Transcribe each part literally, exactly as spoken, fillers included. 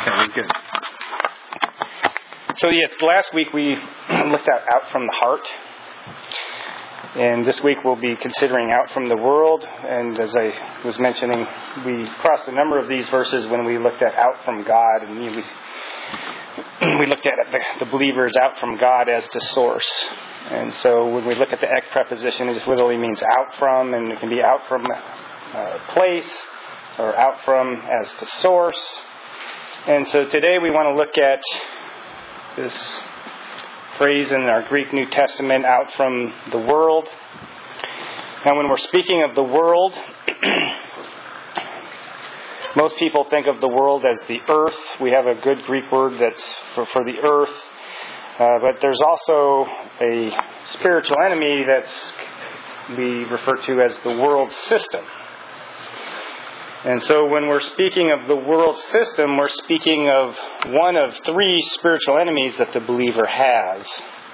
Okay, good. So yeah, last week we looked at out from the heart. And this week we'll be considering out from the world. And as I was mentioning, we crossed a number of these verses when we looked at out from God. And we, we looked at the, the believers out from God as to source. And so when we look at the ek preposition, it just literally means out from. And it can be out from a place or out from as to source. And so today we want to look at this phrase in our Greek New Testament, out from the world. Now when we're speaking of the world, most people think of the world as the earth. We have a good Greek word that's for, for the earth. Uh, but there's also a spiritual enemy that's we refer to as the world system. And so when we're speaking of the world system, we're speaking of one of three spiritual enemies that the believer has.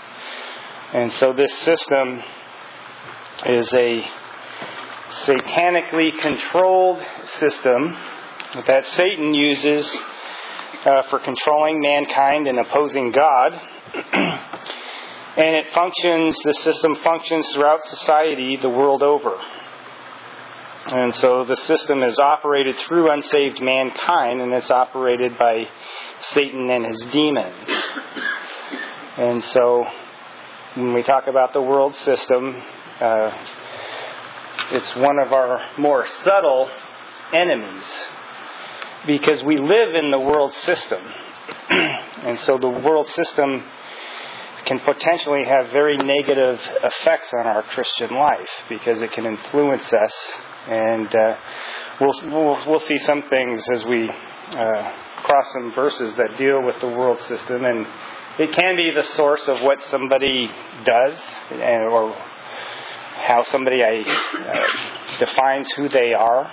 And so this system is a satanically controlled system that Satan uses uh, for controlling mankind and opposing God. And it functions, the system functions throughout society the world over. And so the system is operated through unsaved mankind, and it's operated by Satan and his demons. And so when we talk about the world system, uh, it's one of our more subtle enemies, because we live in the world system. And so the world system can potentially have very negative effects on our Christian life, because it can influence us. And uh, we'll, we'll we'll see some things as we uh, cross some verses that deal with the world system, and it can be the source of what somebody does, and, or how somebody uh, defines who they are.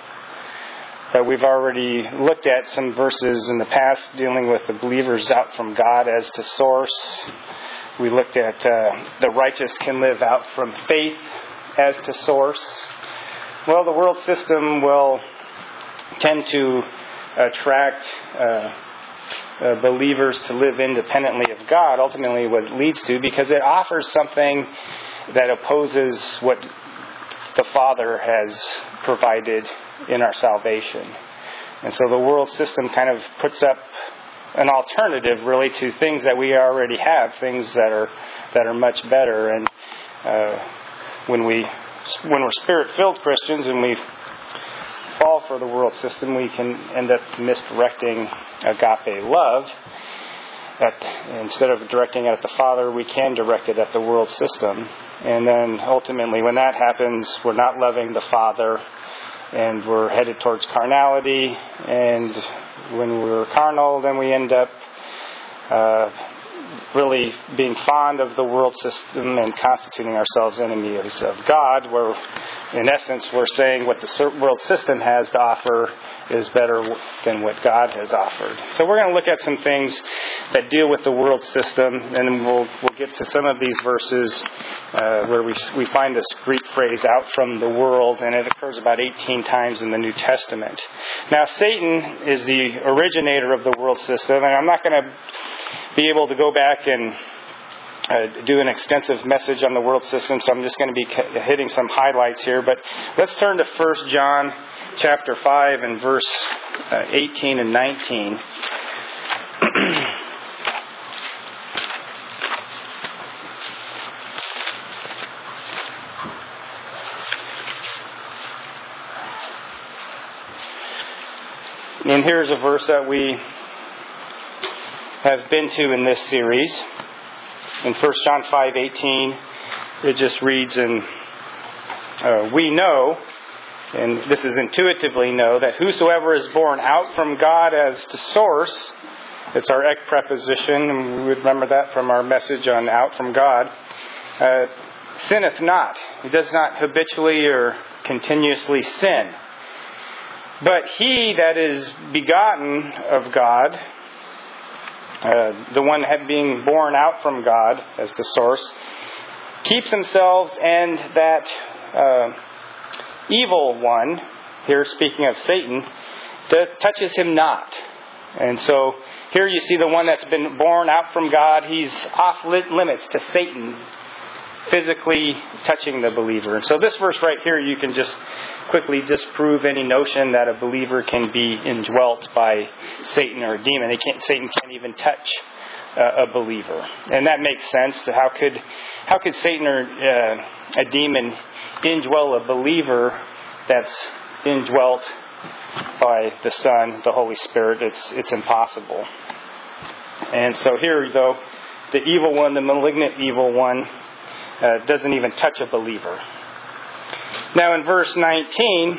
But we've already looked at some verses in the past dealing with the believers out from God as to source. We looked at uh, the righteous can live out from faith as to source. Well, the world system will tend to attract uh, uh, believers to live independently of God, ultimately what it leads to, because it offers something that opposes what the Father has provided in our salvation. And so the world system kind of puts up an alternative, really, to things that we already have, things that are that are much better. And uh, when we When we're Spirit-filled Christians and we fall for the world system, we can end up misdirecting agape love. That instead of directing it at the Father, we can direct it at the world system. And then ultimately, when that happens, we're not loving the Father, and we're headed towards carnality. And when we're carnal, then we end up Uh, really being fond of the world system and constituting ourselves enemies of God, where in essence we're saying what the world system has to offer is better than what God has offered. So we're going to look at some things that deal with the world system, and we'll we'll get to some of these verses uh, where we we find this Greek phrase out from the world, and it occurs about eighteen times in the New Testament. Now Satan is the originator of the world system, and I'm not going to be able to go back and uh, do an extensive message on the world system, so I'm just going to be hitting some highlights here. But let's turn to First John chapter five and verse uh, eighteen and nineteen. And here's a verse that we have been to in this series. In First John five eighteen, it just reads, and uh, we know, and this is intuitively know, that whosoever is born out from God as to source, it's our ek preposition, and we would remember that from our message on out from God, uh, sinneth not. He does not habitually or continuously sin. But he that is begotten of God, Uh, the one being born out from God as the source, keeps himself, and that uh, evil one, here speaking of Satan, that touches him not. And so here you see the one that's been born out from God. He's off limits to Satan physically touching the believer. And so this verse right here, you can just quickly disprove any notion that a believer can be indwelt by Satan or a demon. They can't, Satan can't even touch uh, a believer. And that makes sense. How could how could Satan or uh, a demon indwell a believer that's indwelt by the Son, the Holy Spirit? It's it's impossible. And so here, though, the evil one, the malignant evil one, uh, doesn't even touch a believer. Now in verse nineteen,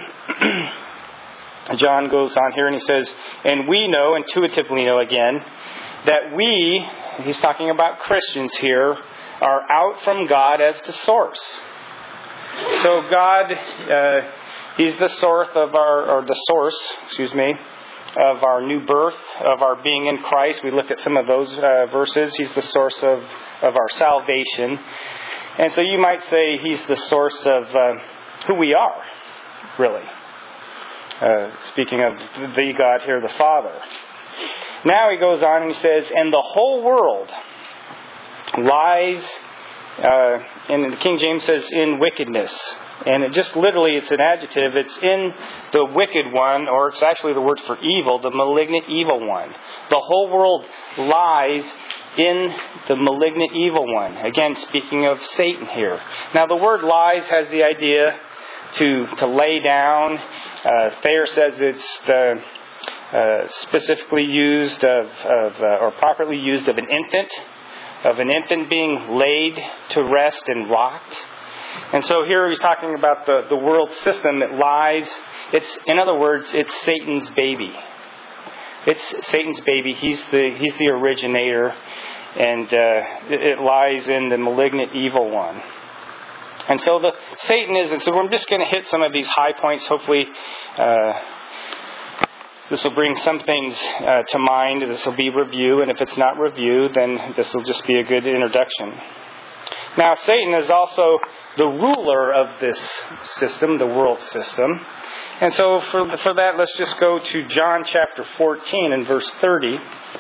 John goes on here and he says, and we know, intuitively know again, that we, he's talking about Christians here, are out from God as the source. So God, uh, He's the source of our, or the source, excuse me, of our new birth, of our being in Christ. We looked at some of those uh, verses. He's the source of, of our salvation. And so you might say He's the source of uh, who we are, really. Uh, speaking of the God here, the Father. Now he goes on and he says, and the whole world lies, uh, and the King James says, in wickedness. And it just literally, it's an adjective. It's in the wicked one, or it's actually the word for evil, the malignant evil one. The whole world lies in the malignant evil one. Again, speaking of Satan here. Now, the word lies has the idea to to lay down. Uh, Thayer says it's the, uh, specifically used of, of uh, or properly used of an infant, of an infant being laid to rest and rocked. And so here he's talking about the, the world system that lies. It's, in other words, it's Satan's baby. It's Satan's baby. He's the he's the originator, and uh, it, it lies in the malignant evil one. And so the Satan is, and so we're just going to hit some of these high points. Hopefully, uh, this will bring some things uh, to mind. This will be review, and if it's not review, then this will just be a good introduction. Now, Satan is also the ruler of this system, the world system. And so for, for that, let's just go to John chapter fourteen and verse thirty.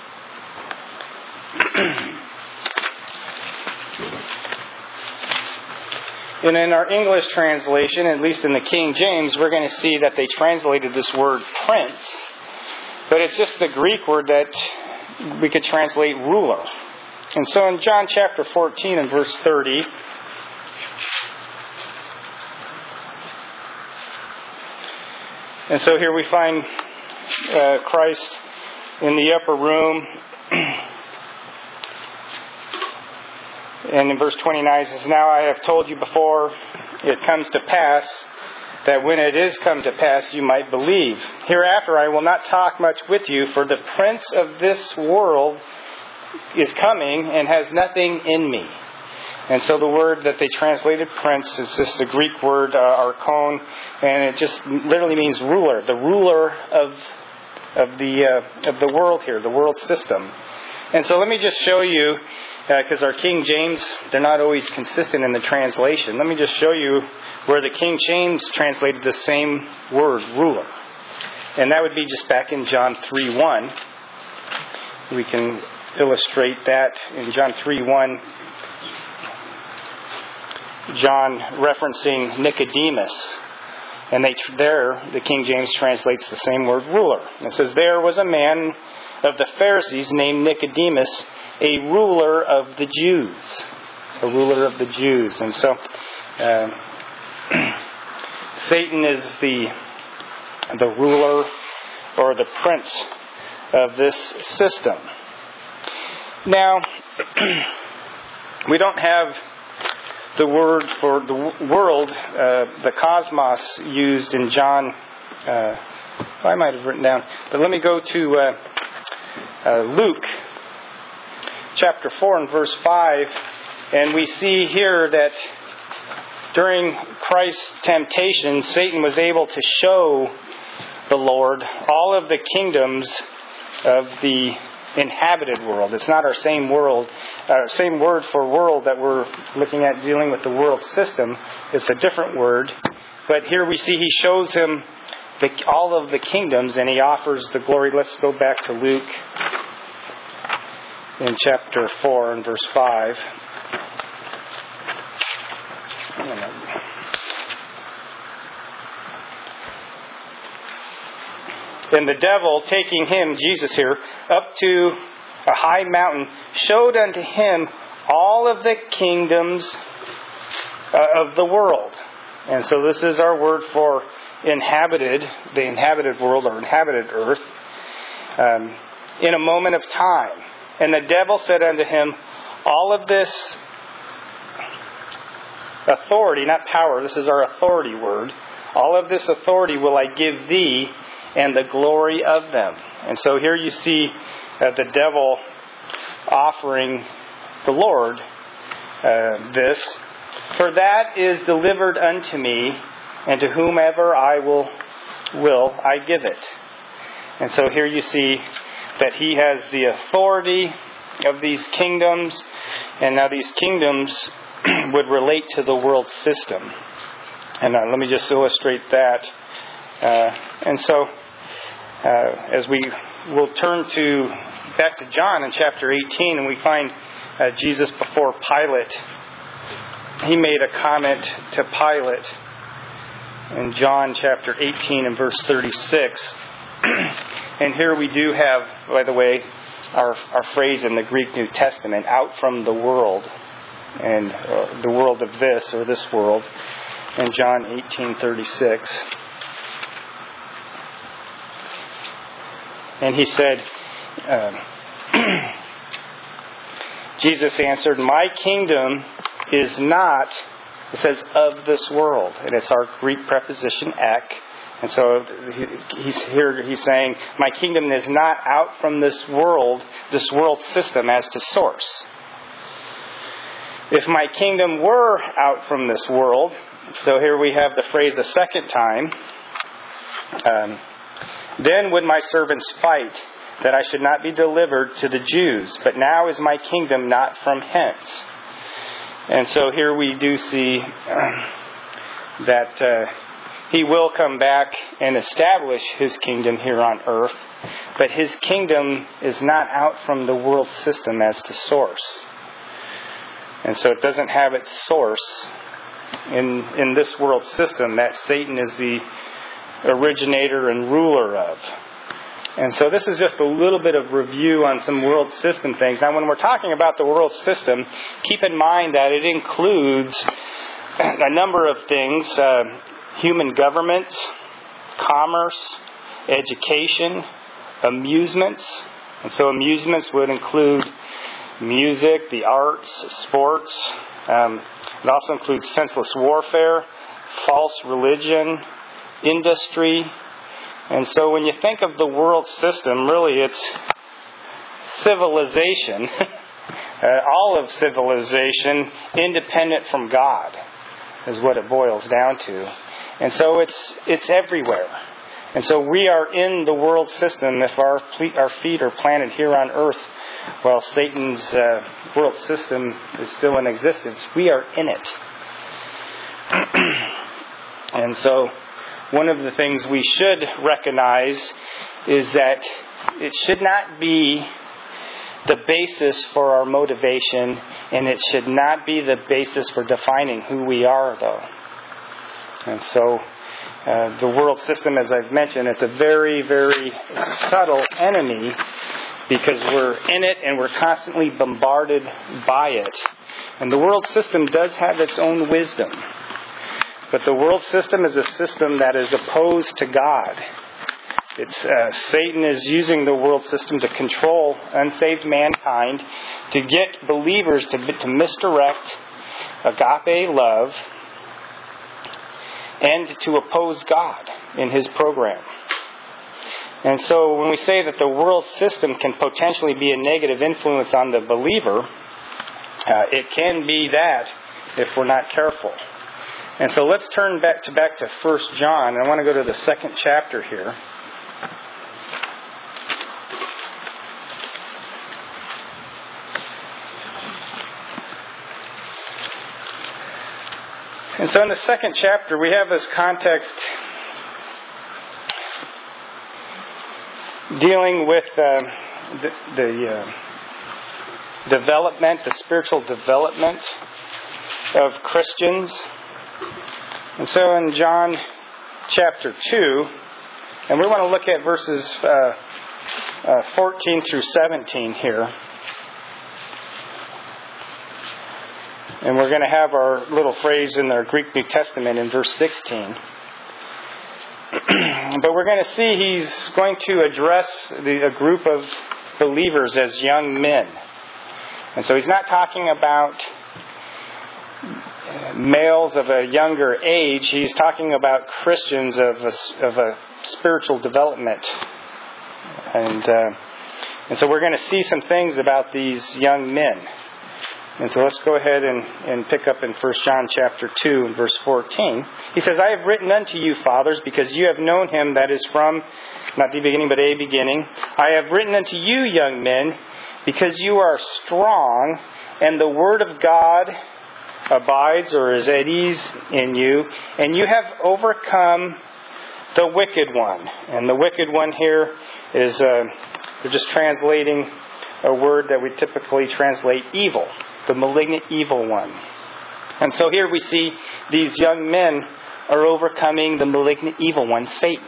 And in our English translation, at least in the King James, we're going to see that they translated this word prince. But it's just the Greek word that we could translate ruler. And so in John chapter fourteen and verse thirty, and so here we find uh, Christ in the upper room. And in verse twenty-nine it says, now I have told you before it comes to pass, that when it is come to pass you might believe. Hereafter I will not talk much with you, for the prince of this world is coming and has nothing in me. And so the word that they translated prince is just the Greek word uh, archon, and it just literally means ruler, the ruler of of the uh, of the world here, the world system. And so let me just show you, because uh, our King James, they're not always consistent in the translation. Let me just show you where the King James translated the same word, ruler. And that would be just back in John three one. We can illustrate that in John three one. John referencing Nicodemus. And they there, the King James translates the same word, ruler. It says, there was a man of the Pharisees named Nicodemus, a ruler of the Jews. A ruler of the Jews. And so, uh, Satan is the the ruler or the prince of this system. Now, we don't have the word for the world, uh, the cosmos, used in John. Uh, I might have written down, but let me go to uh, uh, Luke chapter four and verse five, and we see here that during Christ's temptation, Satan was able to show the Lord all of the kingdoms of the inhabited world. It's not our same world, uh, same word for world that we're looking at dealing with the world system. It's a different word. But here we see he shows him the, all of the kingdoms, and he offers the glory. Let's go back to Luke in chapter four and verse five. And the devil, taking him, Jesus here, up to a high mountain, showed unto him all of the kingdoms uh, of the world. And so this is our word for inhabited, the inhabited world or inhabited earth, um, in a moment of time. And the devil said unto him, all of this authority, not power, this is our authority word, all of this authority will I give thee, and the glory of them. And so here you see uh, the devil offering the Lord uh, this. For that is delivered unto me, and to whomever I will, will I give it. And so here you see that he has the authority of these kingdoms, and now these kingdoms would relate to the world system. And uh, let me just illustrate that. Uh, and so, uh, as we will turn to back to John in chapter eighteen, and we find uh, Jesus before Pilate. He made a comment to Pilate in John chapter eighteen and verse thirty-six. And here we do have, by the way, our our phrase in the Greek New Testament, out from the world, and uh, the world of this or this world, in John eighteen thirty-six. And he said, uh, Jesus answered, my kingdom is not, it says, of this world. And it's our Greek preposition, ek. And so he's here, he's saying, my kingdom is not out from this world, this world system as to source. If my kingdom were out from this world, so here we have the phrase a second time, um, then would my servants fight, that I should not be delivered to the Jews. But now is my kingdom not from hence. And so here we do see uh, that uh, he will come back and establish his kingdom here on earth. But his kingdom is not out from the world system as to source. And so it doesn't have its source in, in this world system that Satan is the originator and ruler of. And so this is just a little bit of review on some world system things. Now, when we're talking about the world system, keep in mind that it includes a number of things: uh, human governments, commerce, education, amusements. And so amusements would include music, the arts, sports. Um, it also includes senseless warfare, false religion, industry. And so when you think of the world system, really it's civilization, uh, all of civilization, independent from God, is what it boils down to. And so it's it's everywhere. And so we are in the world system. If our our feet are planted here on earth while Satan's uh, world system is still in existence, we are in it. And so one of the things we should recognize is that it should not be the basis for our motivation, and it should not be the basis for defining who we are, though. And so uh, the world system, as I've mentioned, it's a very, very subtle enemy because we're in it and we're constantly bombarded by it. And the world system does have its own wisdom. But the world system is a system that is opposed to God. It's uh, Satan is using the world system to control unsaved mankind, to get believers to, to misdirect agape love, and to oppose God in his program. And so when we say that the world system can potentially be a negative influence on the believer, uh, it can be that if we're not careful. And so let's turn back to back to First John. I want to go to the second chapter here. And so in the second chapter, we have this context dealing with uh, the, the uh, development, the spiritual development of Christians. And so in John chapter two, and we want to look at verses uh, uh, fourteen through seventeen here. And we're going to have our little phrase in the Greek New Testament in verse sixteen. But we're going to see he's going to address the, a group of believers as young men. And so he's not talking about males of a younger age. He's talking about Christians of a, of a spiritual development. And, uh, and so we're going to see some things about these young men. And so let's go ahead and, and pick up in First John chapter two and verse fourteen. He says, I have written unto you, fathers, because you have known him that is from, not the beginning, but a beginning. I have written unto you, young men, because you are strong, and the word of God abides or is at ease in you, and you have overcome the wicked one. And the wicked one here is, uh, they're just translating a word that we typically translate evil. The malignant evil one. And so here we see these young men are overcoming the malignant evil one, Satan.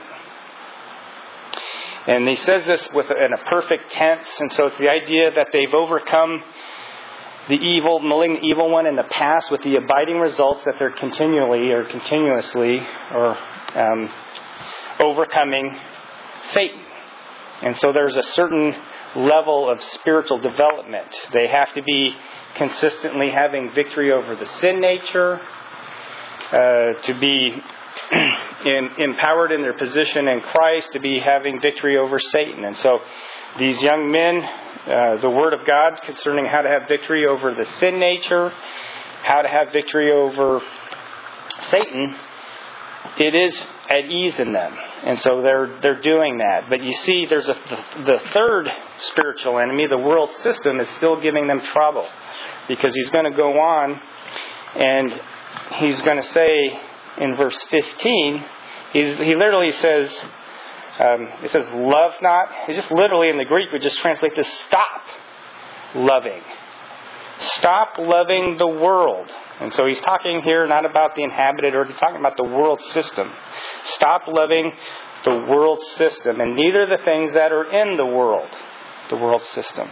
And he says this with in a perfect tense, and so it's the idea that they've overcome the evil, malignant evil one in the past with the abiding results that they're continually or continuously or um, overcoming Satan. And so there's a certain level of spiritual development. They have to be consistently having victory over the sin nature, uh, to be in, empowered in their position in Christ, to be having victory over Satan. And so these young men, uh, the Word of God concerning how to have victory over the sin nature, how to have victory over Satan, it is at ease in them. And so they're they're doing that. But you see, there's a the, the third spiritual enemy, the world system, is still giving them trouble. Because he's going to go on and he's going to say in verse fifteen, he's, he literally says, um, it says, love not. It's just literally in the Greek, we just translate this, stop loving. Stop loving the world. And so he's talking here not about the inhabited earth, he's talking about the world system. Stop loving the world system, and neither the things that are in the world, the world system.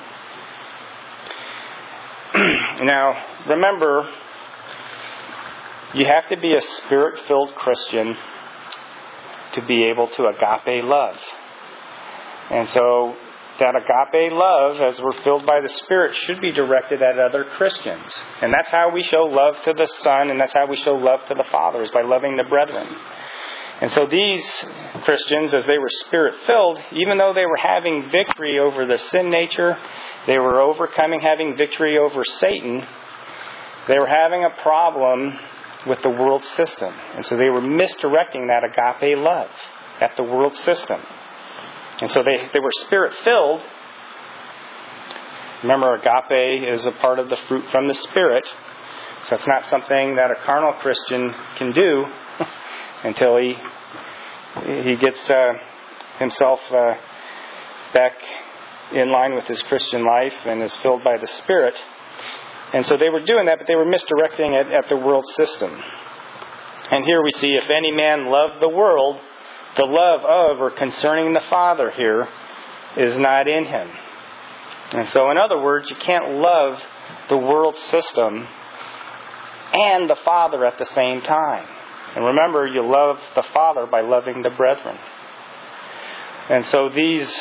Now, remember, you have to be a Spirit-filled Christian to be able to agape love. And so that agape love, as we're filled by the Spirit, should be directed at other Christians. And that's how we show love to the Son, and that's how we show love to the Father, is by loving the brethren. And so these Christians, as they were Spirit-filled, even though they were having victory over the sin nature, they were overcoming, having victory over Satan, they were having a problem with the world system. And so they were misdirecting that agape love at the world system. And so they, they were Spirit-filled. Remember, agape is a part of the fruit from the Spirit. So it's not something that a carnal Christian can do until he he gets uh, himself uh, back in line with his Christian life and is filled by the Spirit. And so they were doing that, but they were misdirecting it at the world system. And here we see, if any man love the world, the love of or concerning the Father here is not in him. And so in other words, you can't love the world system and the Father at the same time. And remember, you love the Father by loving the brethren. And so these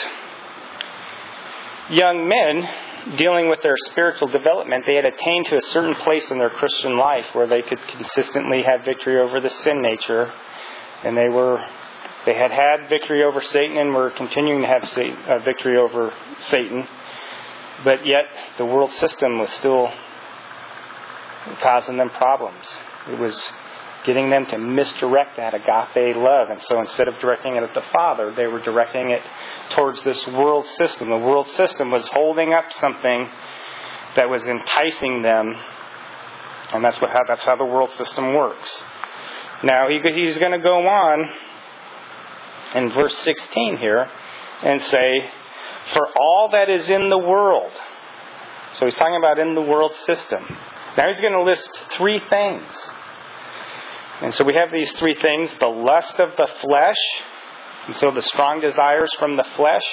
young men, dealing with their spiritual development, they had attained to a certain place in their Christian life where they could consistently have victory over the sin nature. And they were, they had had victory over Satan and were continuing to have Satan, uh, victory over Satan. But yet, the world system was still causing them problems. It was getting them to misdirect that agape love. And so instead of directing it at the Father, they were directing it towards this world system. The world system was holding up something that was enticing them. And that's what how, that's how the world system works. Now, he, he's going to go on in verse sixteen here. and say, for all that is in the world. So he's talking about in the world system. Now he's going to list three things. And so we have these three things: the lust of the flesh, and so the strong desires from the flesh,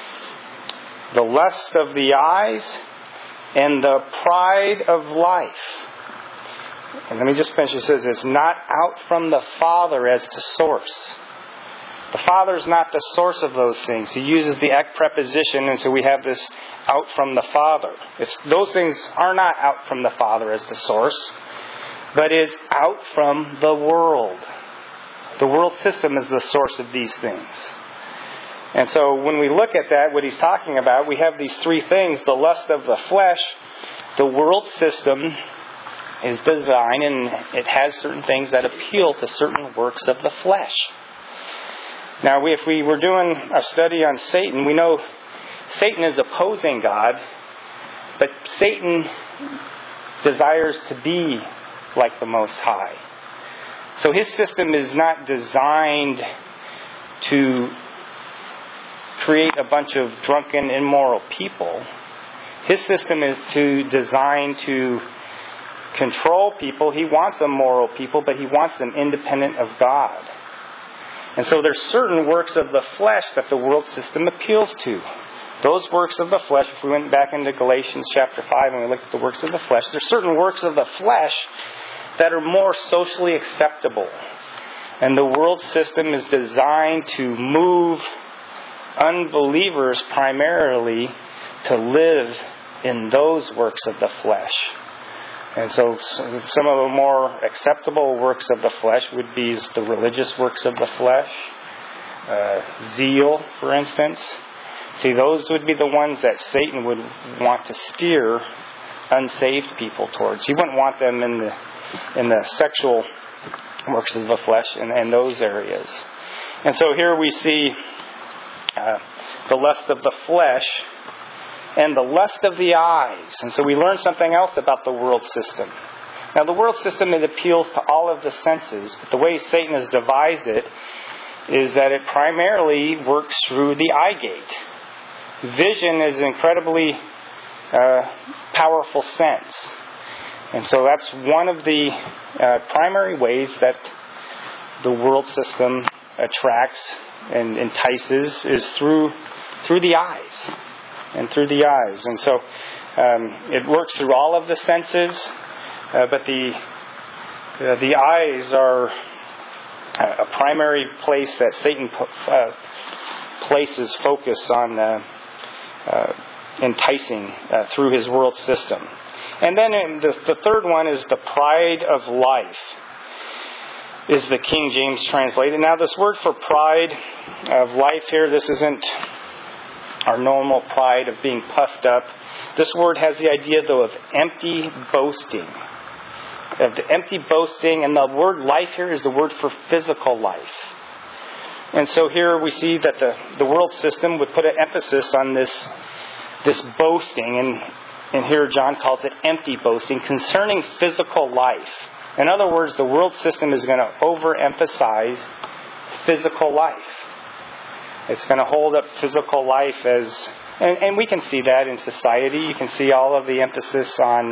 the lust of the eyes, and the pride of life. And let me just finish. It says it's not out from the Father as to source. The Father is not the source of those things. He uses the ek preposition, and so we have this out from the Father. It's, those things are not out from the Father as the source, but is out from the world. The world system is the source of these things. And so when we look at that, what he's talking about, we have these three things: the lust of the flesh, the world system is designed, and it has certain things that appeal to certain works of the flesh. Now, if we were doing a study on Satan, we know Satan is opposing God, but Satan desires to be like the Most High. So his system is not designed to create a bunch of drunken, immoral people. His system is to design to control people. He wants them moral people, but he wants them independent of God. And so there's certain works of the flesh that the world system appeals to. Those works of the flesh, if we went back into Galatians chapter five and we looked at the works of the flesh, there's certain works of the flesh that are more socially acceptable. And the world system is designed to move unbelievers primarily to live in those works of the flesh. And so some of the more acceptable works of the flesh would be the religious works of the flesh. Uh, zeal, for instance. See, those would be the ones that Satan would want to steer unsaved people towards. He wouldn't want them in the in the sexual works of the flesh and, and those areas. And so here we see uh, the lust of the flesh and the lust of the eyes. And so we learn something else about the world system. Now, the world system, it appeals to all of the senses, but the way Satan has devised it is that it primarily works through the eye gate. Vision is an incredibly uh, powerful sense. And so that's one of the uh, primary ways that the world system attracts and entices is through through the eyes. And through the eyes. And so um, it works through all of the senses, uh, but the uh, the eyes are a primary place that Satan uh, places focus on uh, uh, enticing uh, through his world system. And then in the, the third one is the pride of life, is the King James translated. Now this word for pride of life here, this isn't our normal pride of being puffed up. This word has the idea, though, of empty boasting. Of the empty boasting, and the word life here is the word for physical life. And so here we see that the, the world system would put an emphasis on this, this boasting, and, and here John calls it empty boasting, concerning physical life. In other words, the world system is going to overemphasize physical life. It's going to hold up physical life as, and, and we can see that in society. You can see all of the emphasis on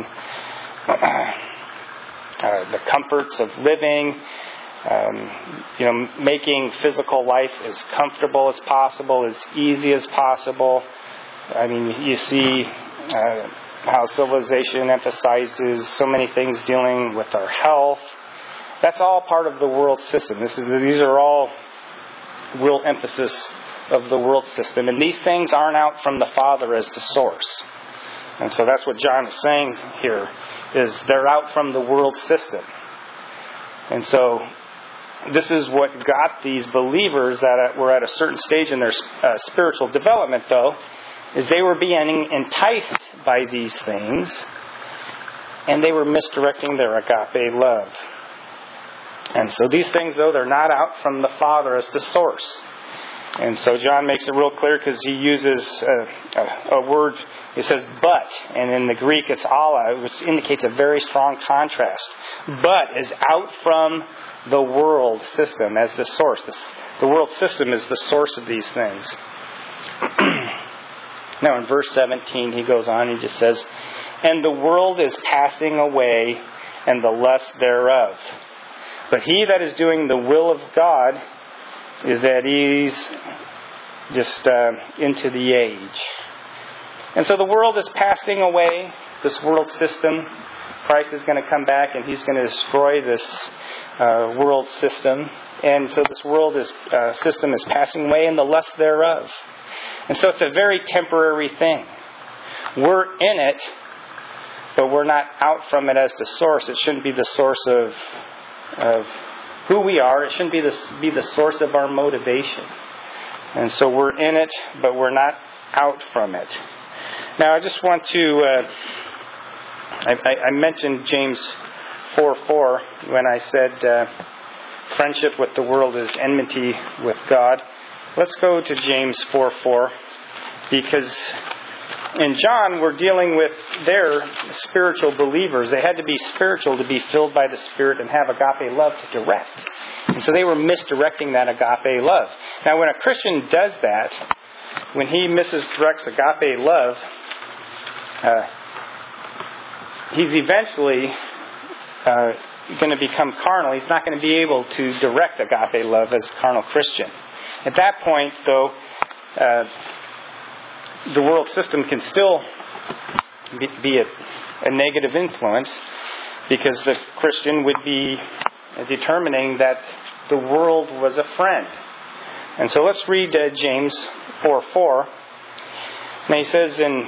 uh, the comforts of living, um, you know, making physical life as comfortable as possible, as easy as possible. I mean, you see uh, how civilization emphasizes so many things dealing with our health. That's all part of the world system. This is these are all real emphasis of the world system. And these things aren't out from the Father as the source. And so that's what John is saying here, is they're out from the world system. And so this is what got these believers that were at a certain stage in their uh, spiritual development, though, is they were being enticed by these things, and they were misdirecting their agape love. And so these things, though, they're not out from the Father as the source. And so John makes it real clear because he uses a, a, a word, he says but, and in the Greek it's alla, which indicates a very strong contrast. But is out from the world system as the source. The, the world system is the source of these things. Now in verse seventeen he goes on, he just says, "And the world is passing away, and the lust thereof. But he that is doing the will of God is at ease just uh, into the age." And so the world is passing away, this world system. Christ is going to come back and He's going to destroy this uh, world system. And so this world is, uh, system is passing away and the lust thereof. And so it's a very temporary thing. We're in it, but we're not out from it as the source. It shouldn't be the source of of who we are. It shouldn't be the, be the source of our motivation. And so we're in it, but we're not out from it. Now I just want to, uh, I, I mentioned James four four when I said uh, friendship with the world is enmity with God. Let's go to James four four, because in John we're dealing with their spiritual believers. They had to be spiritual to be filled by the Spirit and have agape love to direct. And so they were misdirecting that agape love. Now when a Christian does that, when he misdirects agape love, uh, he's eventually uh, going to become carnal. He's not going to be able to direct agape love as a carnal Christian. At that point, though, uh, the world system can still be, be a, a negative influence, because the Christian would be determining that the world was a friend. And so let's read uh, James four four. And he says in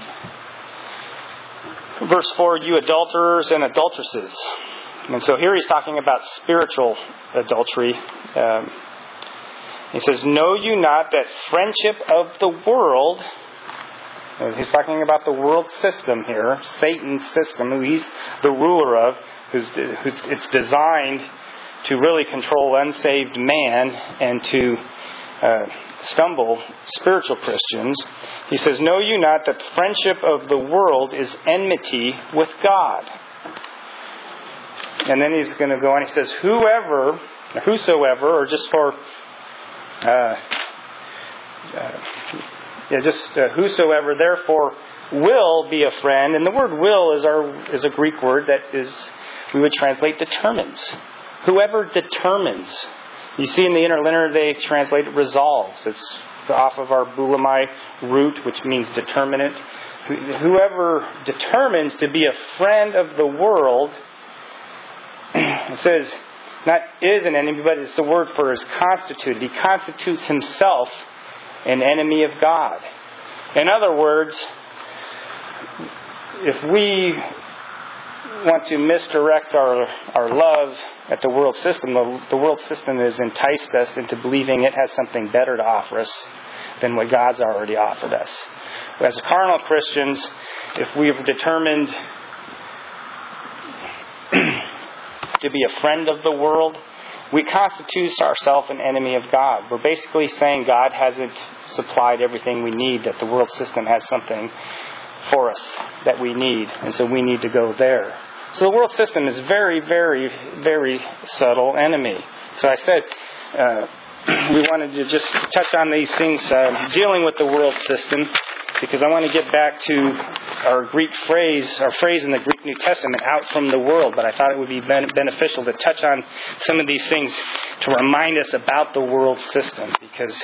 verse four, "You adulterers and adulteresses." And so here he's talking about spiritual adultery. Um, he says, "Know you not that friendship of the world," he's talking about the world system here, Satan's system, who he's the ruler of, who's, who's it's designed to really control unsaved man and to uh, stumble spiritual Christians. He says, "Know you not that friendship of the world is enmity with God?" And then he's going to go on. He says, "Whoever, whosoever," or just for, uh, uh, yeah, just uh, whosoever, therefore, will be a friend. And the word "will" is our is a Greek word that is we would translate determines. Whoever determines. You see in the interlinear they translate resolves. It's off of our Bulamai root, which means determinate. Whoever determines to be a friend of the world, it says, not is an enemy, but it's the word for is constituted. He constitutes himself an enemy of God. In other words, if we want to misdirect our, our love at the world system, the, the world system has enticed us into believing it has something better to offer us than what God's already offered us. As carnal Christians, if we've determined to be a friend of the world, we constitute ourselves an enemy of God. We're basically saying God hasn't supplied everything we need, that the world system has something for us that we need, and so we need to go there. So the world system is very, very, very subtle enemy. So I said uh, we wanted to just touch on these things uh, dealing with the world system, because I want to get back to our Greek phrase, our phrase in the Greek New Testament, "out from the world." But I thought it would be ben- beneficial to touch on some of these things to remind us about the world system, because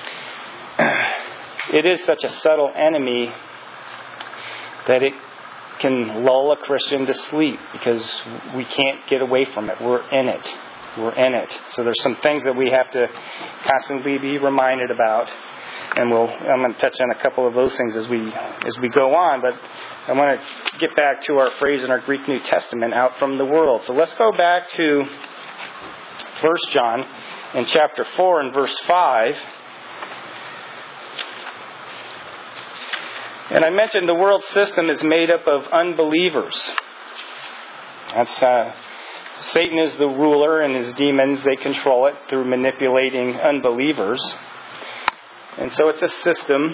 it is such a subtle enemy that it can lull a Christian to sleep, because we can't get away from it. We're in it. We're in it. So there's some things that we have to constantly be reminded about. And we'll, I'm going to touch on a couple of those things as we as we go on. But I want to get back to our phrase in our Greek New Testament, "out from the world." So let's go back to First John in chapter four and verse five. And I mentioned the world system is made up of unbelievers. That's uh, Satan is the ruler, and his demons, they control it through manipulating unbelievers. And so it's a system.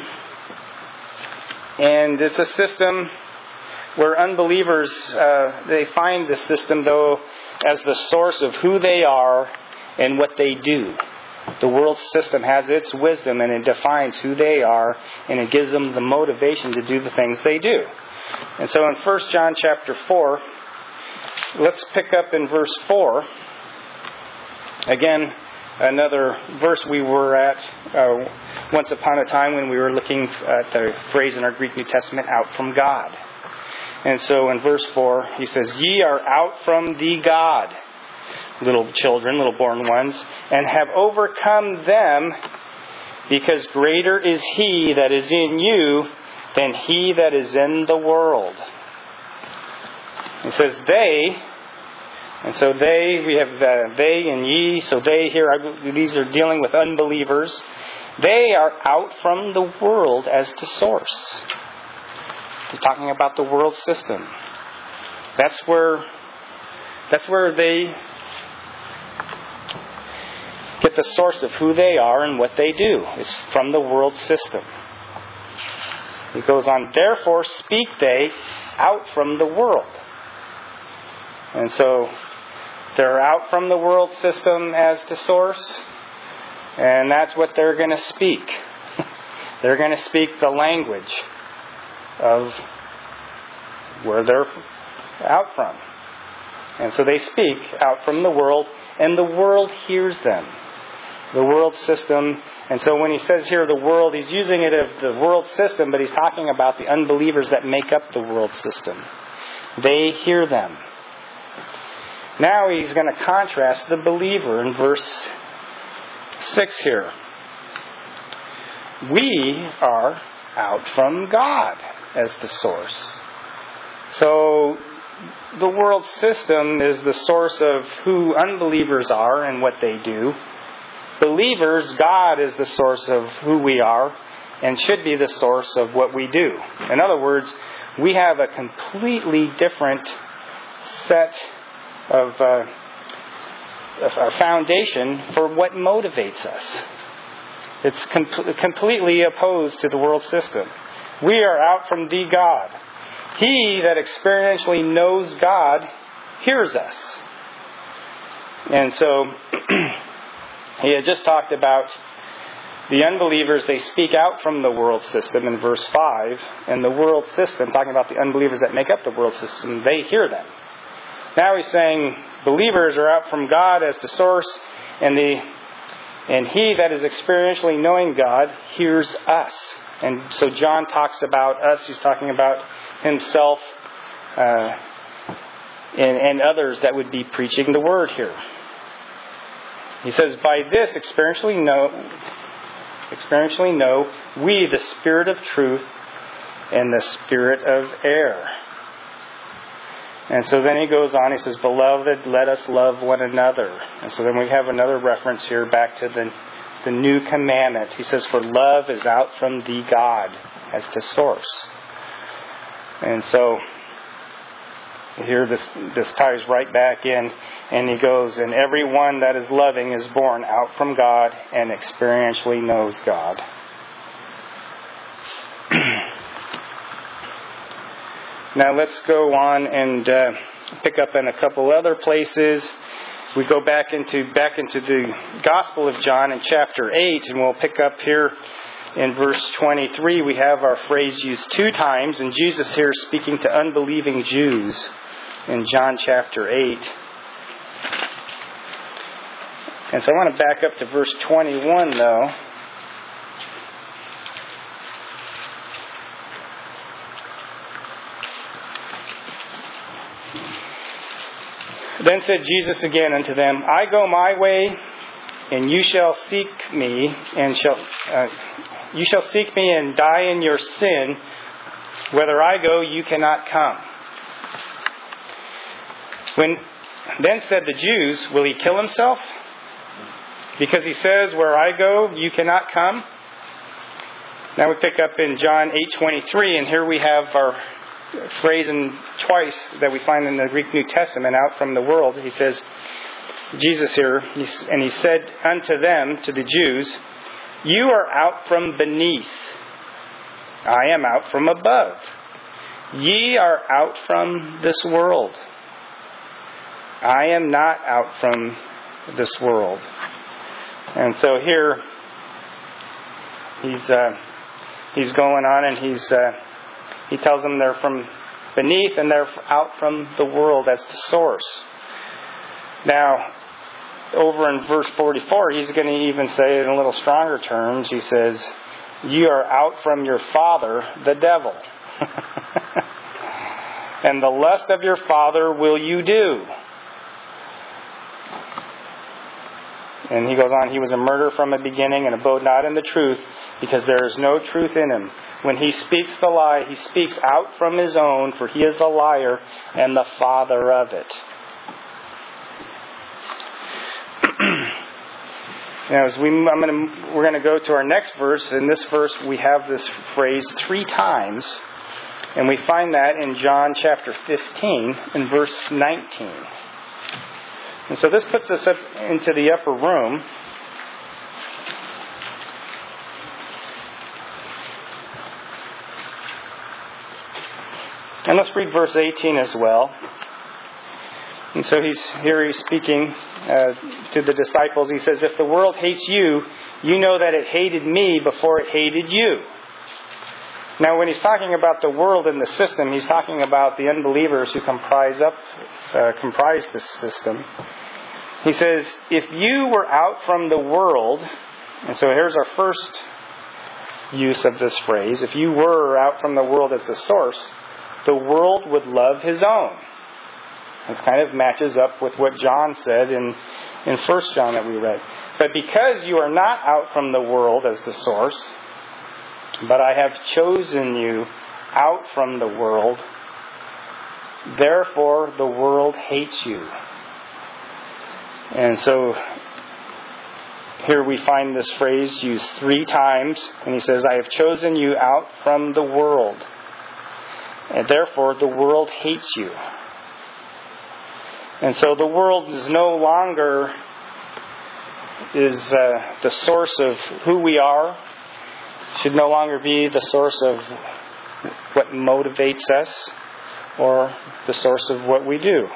And it's a system where unbelievers, uh, they find the system, though, as the source of who they are and what they do. The world system has its wisdom, and it defines who they are, and it gives them the motivation to do the things they do. And so in First John chapter four, let's pick up in verse four. Again, another verse we were at uh, once upon a time when we were looking at the phrase in our Greek New Testament, out from God. And so in verse four, he says, "Ye are out from the God, little children, little born ones, and have overcome them, because greater is He that is in you than he that is in the world." He says they, and so they, we have uh, they and ye, so they here, these are dealing with unbelievers. They are out from the world as to source. They're talking about the world system. That's where, that's where they get the source of who they are and what they do. It's from the world system. He goes on, "Therefore speak they out from the world." And so they're out from the world system as to source, and that's what they're going to speak. They're going to speak the language of where they're out from. And so they speak out from the world, and the world hears them. The world system. And so when he says here the world, he's using it of the world system, but he's talking about the unbelievers that make up the world system. They hear them. Now he's going to contrast the believer in verse six here. We are out from God as the source. So the world system is the source of who unbelievers are and what they do. Believers, God is the source of who we are and should be the source of what we do. In other words, we have a completely different set of uh, a foundation for what motivates us. It's com- completely opposed to the world system. We are out from the God. He that experientially knows God hears us. And so he had just talked about the unbelievers. They speak out from the world system in verse five. And the world system, talking about the unbelievers that make up the world system, they hear them. Now he's saying believers are out from God as the source, and the and he that is experientially knowing God hears us. And so John talks about us. He's talking about himself uh, and, and others that would be preaching the word here. He says, "By this experientially know, experientially know we the spirit of truth and the spirit of error." And so then he goes on, he says, "Beloved, let us love one another." And so then we have another reference here back to the, the new commandment. He says, "For love is out from the God," as to source. And so here this, this ties right back in, and he goes, "And everyone that is loving is born out from God and experientially knows God." Now let's go on and uh, pick up in a couple other places. We go back into back into the Gospel of John in chapter eight, and we'll pick up here in verse twenty-three. We have our phrase used two times, and Jesus here is speaking to unbelieving Jews in John chapter eight. And so I want to back up to verse twenty-one, though. "Then said Jesus again unto them, I go my way, and you shall seek me, and shall uh, you shall seek me and die in your sin. Whither I go, you cannot come." When then said the Jews, "Will he kill himself? Because he says, Where I go, you cannot come." Now we pick up in John eight twenty-three, and here we have our phrase in twice that we find in the Greek New Testament, out from the world. He says, Jesus here, and he said unto them, to the Jews, "You are out from beneath. I am out from above. Ye are out from this world. I am not out from this world." And so here, he's uh, he's going on, and he's uh, he tells them they're from beneath and they're out from the world as the source. Now, over in verse forty-four, he's going to even say it in a little stronger terms. He says, "You are out from your father, the devil. And the lust of your father will you do." And he goes on, "He was a murderer from the beginning and abode not in the truth, because there is no truth in him. When he speaks the lie, he speaks out from his own, for he is a liar and the father of it." Now, as we, I'm gonna, we're going to go to our next verse. In this verse, we have this phrase three times. And we find that in John chapter fifteen, in verse nineteen. And so this puts us up into the upper room. And let's read verse eighteen as well. And so he's here he's speaking uh, to the disciples. He says, "If the world hates you, you know that it hated me before it hated you." Now, when he's talking about the world and the system, he's talking about the unbelievers who comprise up uh, comprise this system. He says, "If you were out from the world," and so here's our first use of this phrase. If you were out from the world as the source, the world would love his own. This kind of matches up with what John said in, in First John that we read. "But because you are not out from the world as the source, but I have chosen you out from the world, therefore the world hates you." And so here we find this phrase used three times. And he says, "I have chosen you out from the world, and therefore the world hates you." And so the world is no longer is uh, the source of who we are. Should no longer be the source of what motivates us or the source of what we do.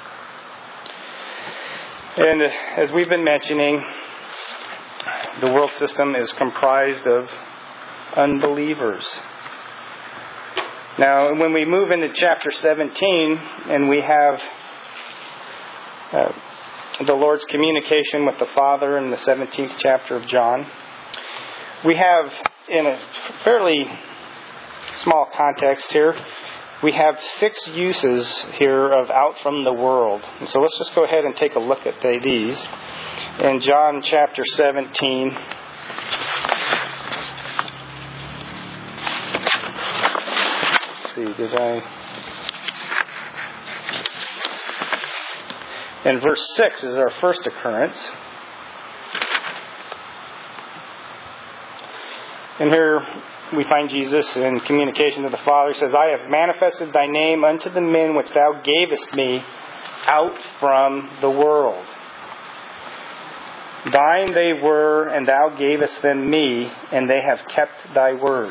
And as we've been mentioning, the world system is comprised of unbelievers. Now, when we move into chapter seventeen and we have uh, the Lord's communication with the Father in the seventeenth chapter of John, we have, in a fairly small context here, we have six uses here of out from the world. And so let's just go ahead and take a look at these. In John chapter seventeen, let's see, did I... In verse six is our first occurrence. And here we find Jesus in communication to the Father. He says, "I have manifested thy name unto the men which thou gavest me out from the world. Thine they were, and thou gavest them me, and they have kept thy word."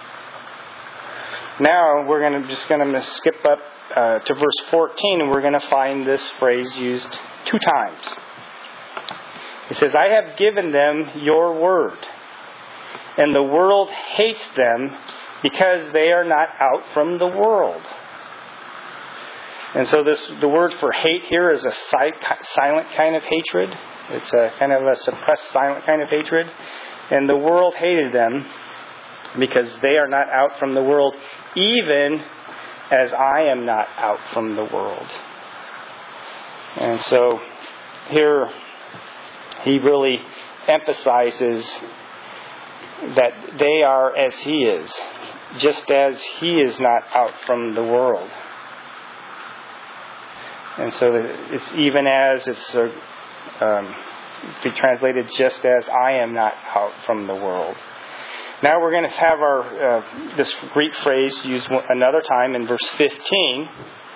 Now we're going to just going to skip up uh, to verse fourteen, and we're going to find this phrase used two times. It says, "I have given them your word, and the world hates them because they are not out from the world." And so this the word for hate here is a silent kind of hatred. It's a kind of a suppressed, silent kind of hatred. And the world hated them because they are not out from the world, even as I am not out from the world. And so here he really emphasizes that they are as he is, just as he is not out from the world. And so it's even as, it's a, um, be translated just as I am not out from the world. Now we're going to have our uh, this Greek phrase used another time in verse fifteen.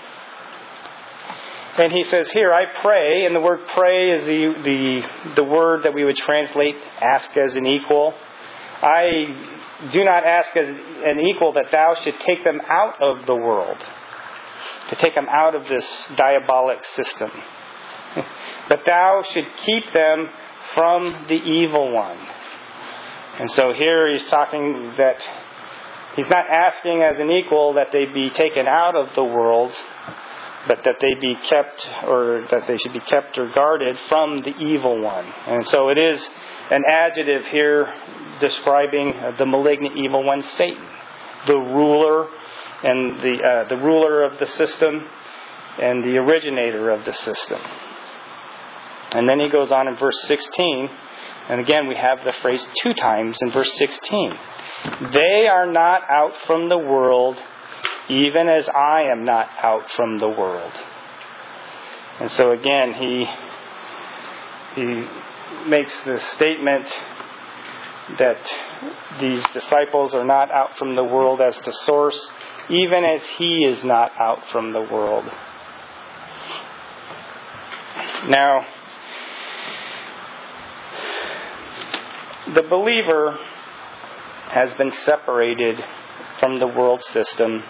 And he says here, "I pray," and the word pray is the the the word that we would translate ask as an equal. "I do not ask as an equal that thou should take them out of the world," to take them out of this diabolic system, "but thou should keep them from the evil one. And so here he's talking that he's not asking as an equal that they be taken out of the world, but that they be kept, or that they should be kept or guarded from the evil one. And so it is an adjective here describing the malignant evil one, Satan, the ruler and the uh, the ruler of the system and the originator of the system. And then he goes on in verse sixteen, and again we have the phrase two times in verse sixteen. They are not out from the world, even as I am not out from the world. And so again, he he makes the statement that these disciples are not out from the world as to source, even as he is not out from the world. Now, the believer has been separated from the world system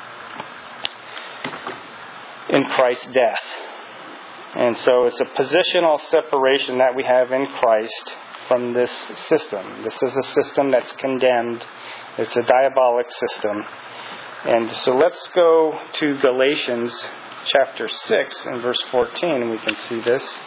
in Christ's death. And so it's a positional separation that we have in Christ from this system. This is a system that's condemned. It's a diabolic system. And so let's go to Galatians chapter six and verse fourteen, and we can see this.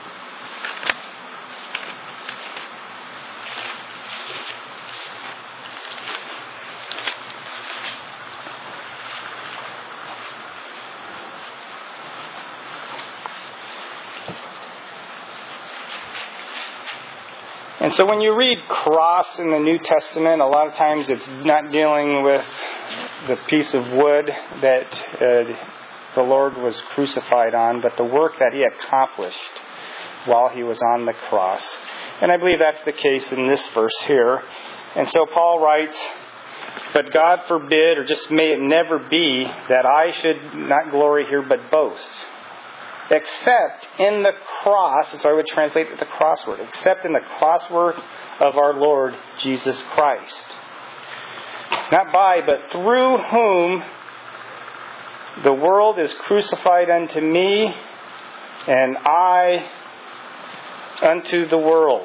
And so when you read cross in the New Testament, a lot of times it's not dealing with the piece of wood that uh, the Lord was crucified on, but the work that He accomplished while He was on the cross. And I believe that's the case in this verse here. And so Paul writes, "But God forbid, or just may it never be, that I should not glory here but boast. Except in the cross," so I would translate the cross word, "except in the cross work of our Lord Jesus Christ. Not by, but through whom the world is crucified unto me, and I unto the world."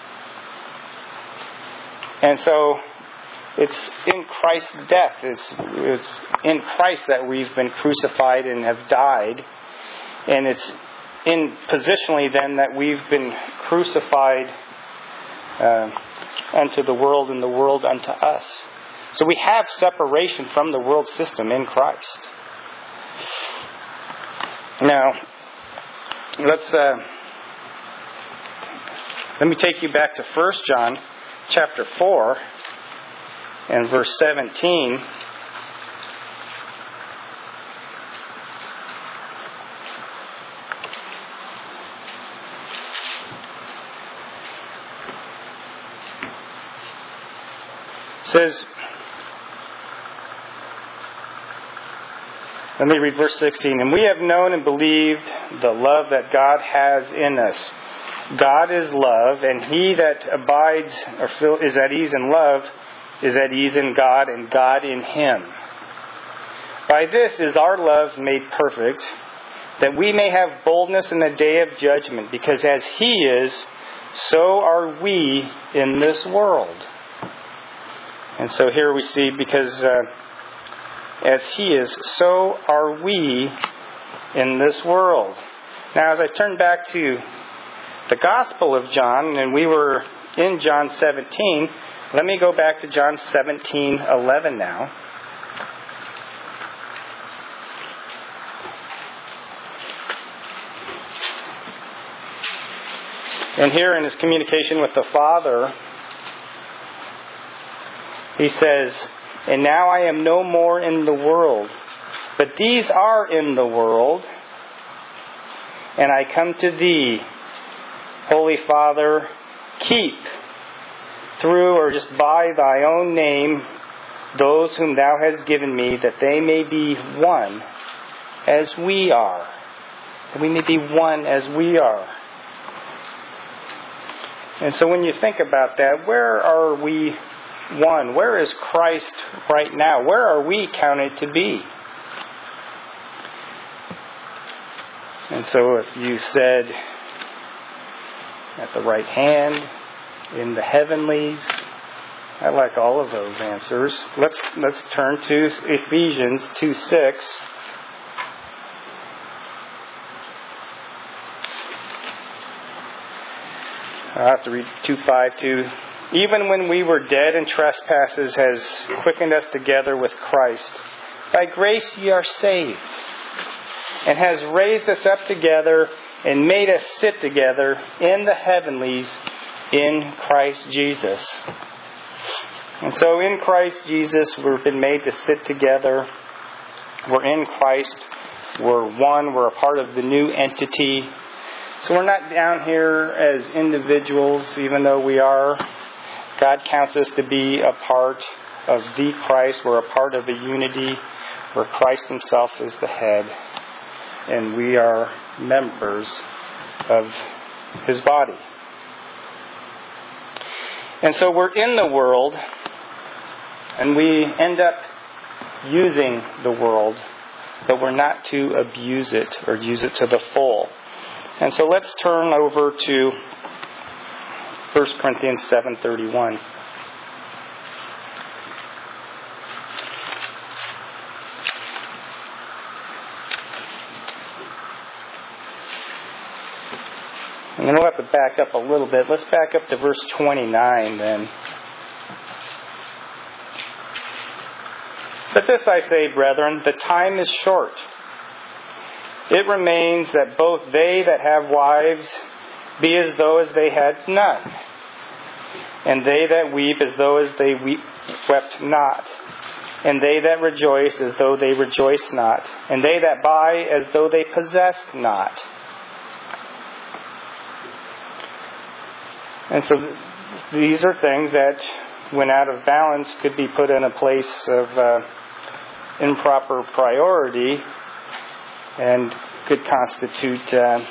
And so it's in Christ's death, it's, it's in Christ that we've been crucified and have died. And it's in positionally then that we've been crucified uh, unto the world and the world unto us. So we have separation from the world system in Christ. Now, let's uh, let me take you back to First John chapter four and verse seventeen. It says, let me read verse sixteen. "And we have known and believed the love that God has in us. God is love, and he that abides or is at ease in love is at ease in God, and God in him. By this is our love made perfect, that we may have boldness in the day of judgment, because as he is, so are we in this world." And so here we see, because uh, as He is, so are we in this world. Now, as I turn back to the Gospel of John, and we were in John seventeen, let me go back to John seventeen eleven now. And here in His communication with the Father, He says, "And now I am no more in the world, but these are in the world, and I come to Thee. Holy Father, keep through or just by Thy own name those whom Thou hast given me, that they may be one as we are." That we may be one as we are. And so when you think about that, where are we one? Where is Christ right now? Where are we counted to be? And so if you said, at the right hand, in the heavenlies. I like all of those answers. Let's let's turn to Ephesians two six. I'll have to read two five too. Even when we were dead in trespasses, has quickened us together with Christ. By grace ye are saved, and has raised us up together and made us sit together in the heavenlies in Christ Jesus. And so in Christ Jesus, we've been made to sit together. We're in Christ. We're one. We're a part of the new entity. So we're not down here as individuals, even though we are. God counts us to be a part of the Christ. We're a part of a unity where Christ Himself is the head. And we are members of His body. And so we're in the world, and we end up using the world, but we're not to abuse it or use it to the full. And so let's turn over to First Corinthians seven thirty-one. And then we'll have to back up a little bit. Let's back up to verse twenty-nine then. But this I say, brethren, the time is short. It remains that both they that have wives be as though as they had none, and they that weep as though as they weep, wept not, and they that rejoice as though they rejoiced not, and they that buy as though they possessed not. And so these are things that, when out of balance, could be put in a place of uh, improper priority and could constitute uh,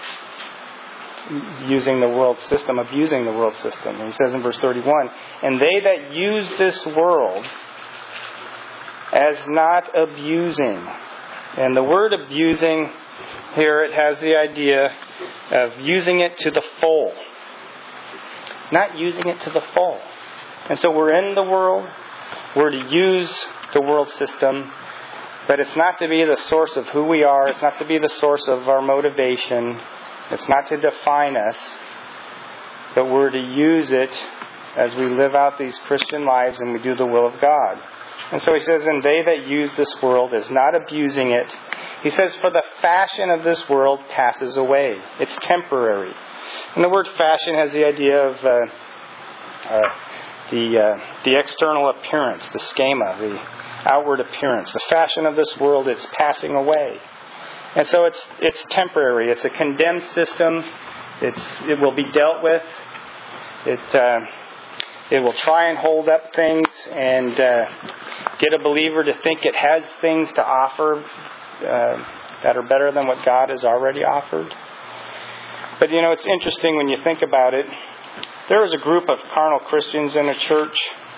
using the world system, abusing the world system. And he says in verse thirty-one, and they that use this world as not abusing. And the word abusing here, it has the idea of using it to the full. Not using it to the full. And so we're in the world. We're to use the world system. But it's not to be the source of who we are. It's not to be the source of our motivation. It's not to define us. But we're to use it as we live out these Christian lives and we do the will of God. And so he says, and they that use this world is not abusing it. He says, for the fashion of this world passes away. It's temporary. And the word fashion has the idea of uh, uh, the uh, the external appearance, the schema, the outward appearance. The fashion of this world is passing away. And so it's it's temporary. It's a condemned system. It's it will be dealt with. It uh, it will try and hold up things and uh, get a believer to think it has things to offer uh, that are better than what God has already offered. But, you know, it's interesting when you think about it. There was a group of carnal Christians in a church,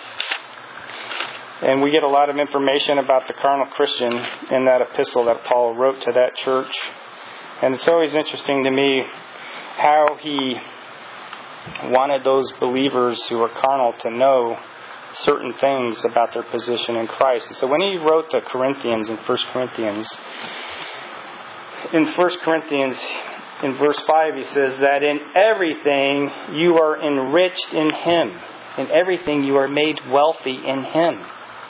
and we get a lot of information about the carnal Christian in that epistle that Paul wrote to that church. And it's always interesting to me how he wanted those believers who were carnal to know certain things about their position in Christ. And so when he wrote to Corinthians in First Corinthians, in First Corinthians, in verse five, he says that in everything you are enriched in Him. In everything you are made wealthy in Him.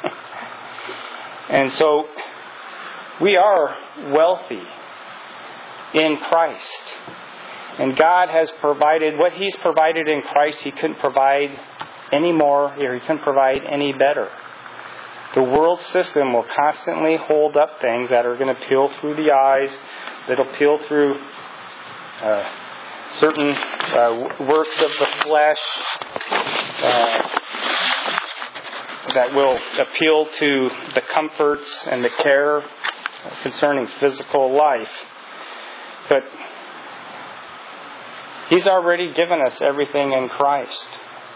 And so we are wealthy in Christ. And God has provided what He's provided in Christ. He couldn't provide any more, or He couldn't provide any better. The world system will constantly hold up things that are going to peel through the eyes, that'll peel through Uh, certain uh, works of the flesh uh, that will appeal to the comforts and the care concerning physical life. But He's already given us everything in Christ.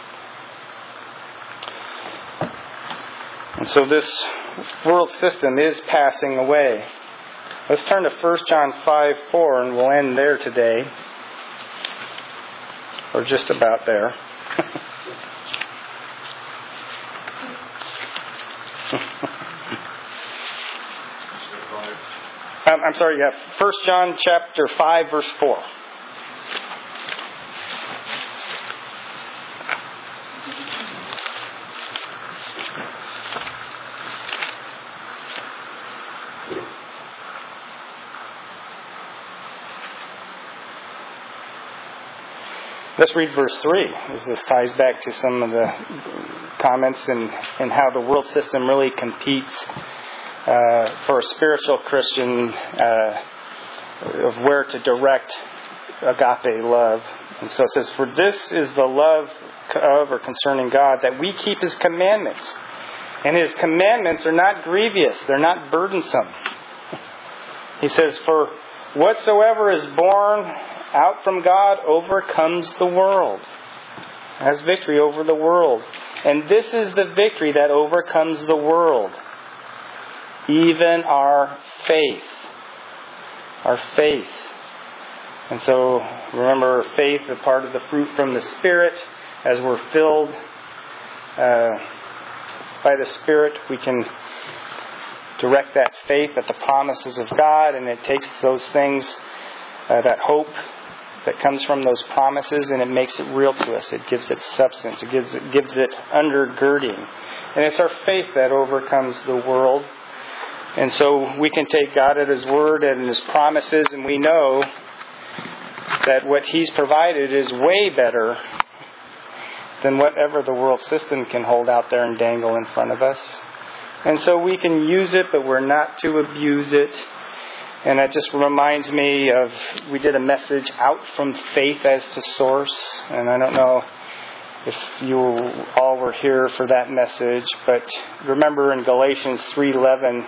And so this world system is passing away. Let's turn to First John five four, and we'll end there today. or just about there. um, I'm sorry, yeah, First John chapter five, verse four. Let's read verse three, as this ties back to some of the comments and, and how the world system really competes uh, for a spiritual Christian uh, of where to direct agape love. And so it says, "For this is the love of or concerning God, that we keep His commandments. And His commandments are not grievous, they're not burdensome." He says, "For whatsoever is born out from God overcomes the world," has victory over the world. "And this is the victory that overcomes the world, even our faith." Our faith. And so, remember, faith, a part of the fruit from the Spirit. As we're filled uh, by the Spirit, we can direct that faith at the promises of God, and it takes those things, uh, that hope that comes from those promises, and it makes it real to us. It gives it substance. It gives it, gives it undergirding. And it's our faith that overcomes the world. And so we can take God at His word and His promises, and we know that what He's provided is way better than whatever the world system can hold out there and dangle in front of us. And so we can use it, but we're not to abuse it. And that just reminds me of, we did a message, Out from Faith as to Source. And I don't know if you all were here for that message, but remember in Galatians three eleven,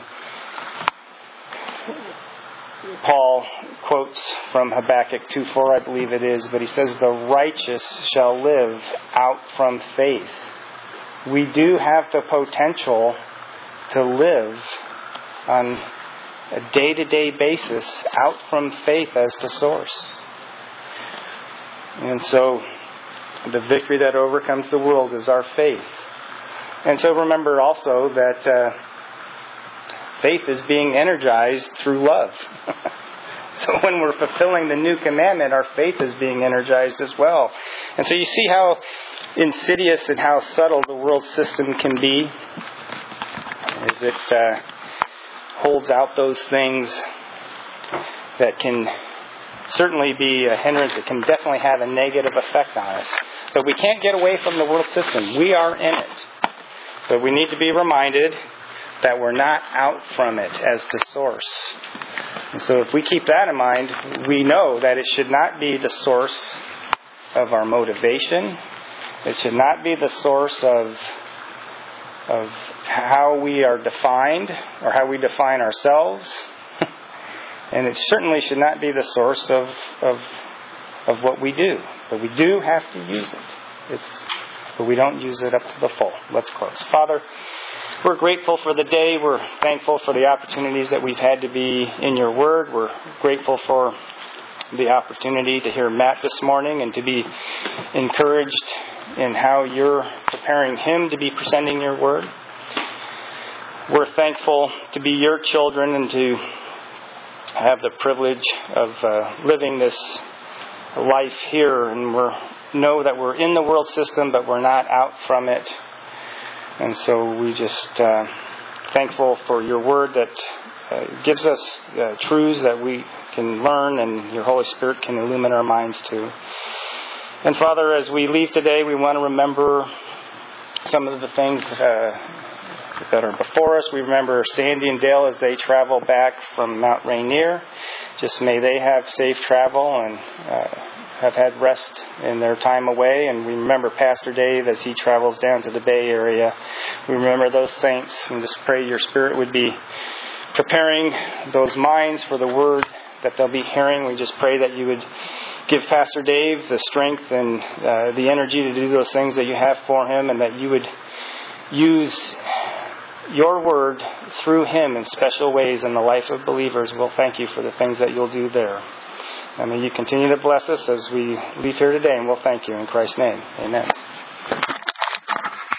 Paul quotes from Habakkuk two four, I believe it is, but he says, "The righteous shall live out from faith." We do have the potential to live on a day-to-day basis out from faith as to source. And so the victory that overcomes the world is our faith. And so remember also that uh, faith is being energized through love. So when we're fulfilling the new commandment, our faith is being energized as well. And so you see how insidious and how subtle the world system can be. Is it uh, holds out those things that can certainly be a hindrance. It can definitely have a negative effect on us. But we can't get away from the world system. We are in it. But we need to be reminded that we're not out from it as to source. And so if we keep that in mind, we know that it should not be the source of our motivation. It should not be the source of of how we are defined or how we define ourselves. And it certainly should not be the source of of of what we do. But we do have to use it. It's but we don't use it up to the full. Let's close. Father, we're grateful for the day. We're thankful for the opportunities that we've had to be in your word. We're grateful for the opportunity to hear Matt this morning and to be encouraged in how you're preparing him to be presenting your word. We're thankful to be your children and to have the privilege of uh, living this life here. And we know that we're in the world system, but we're not out from it. And so we just uh, thankful for your word that uh, gives us uh, truths that we can learn and your Holy Spirit can illumine our minds to. And Father, as we leave today, we want to remember some of the things uh, that are before us. We remember Sandy and Dale as they travel back from Mount Rainier. Just may they have safe travel and uh, have had rest in their time away. And we remember Pastor Dave as he travels down to the Bay Area. We remember those saints and just pray your Spirit would be preparing those minds for the word that they'll be hearing. We just pray that you would give Pastor Dave the strength and uh, the energy to do those things that you have for him, and that you would use your word through him in special ways in the life of believers. We'll thank you for the things that you'll do there. I mean, you continue to bless us as we leave here today, and we'll thank you in Christ's name. Amen.